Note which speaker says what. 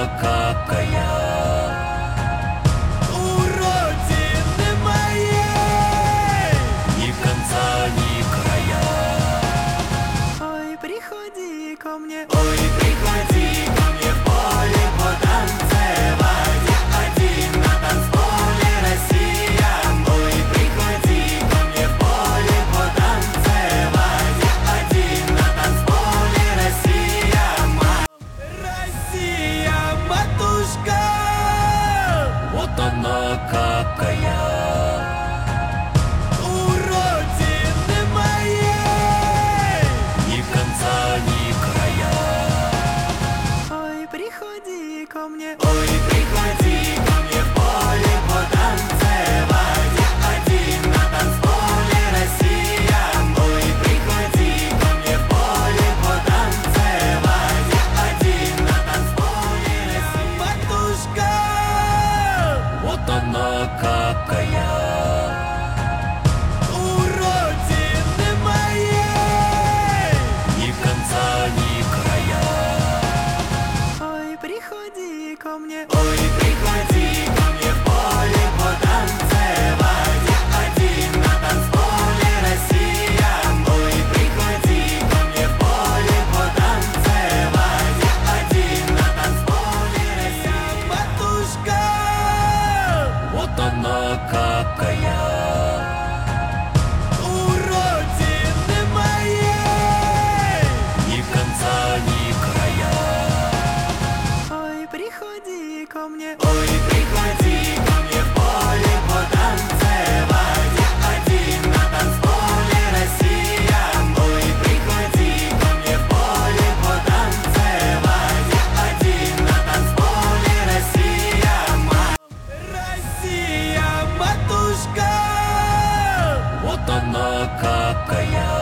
Speaker 1: она какая. У родины моей ни конца, ни края.
Speaker 2: Ой, приходи ко мне,
Speaker 1: ой, приходи ко мне в поле потанцевать. Я один на танцполе, Россия. Ой, приходи ко мне в поле потанцевать. Я один на танцполе, Россия. Россия, матушка, вот она какая. У родины моей ни конца, ни края.
Speaker 2: ой, приходи ко мне,
Speaker 1: ой, приходи ко мне в поле потанцевать. Я один на танцполе, Россия. Ой, приходи ко мне в поле потанцевать. Я один на танцполе, Россия. Матушка, вот она какая. У родины моей ни конца, ни края.
Speaker 2: ой, приходи ко мне,
Speaker 1: ой, приходи ко мне в поле потанцевать. Я один на танцполе, Россия. Ой, приходи ко мне в поле потанцевать. Я один на танцполе, Россия. Матушка, вот она какая. У родины моей ни конца, ни края.
Speaker 2: ой, приходи ко мне,
Speaker 1: ой, приходи ко мне в поле потанцевать. Я один на танцполе, Россия. Ой, приходи ко мне в поле потанцевать. Я один на танцполе, Россия. Россия, матушка, вот она какая.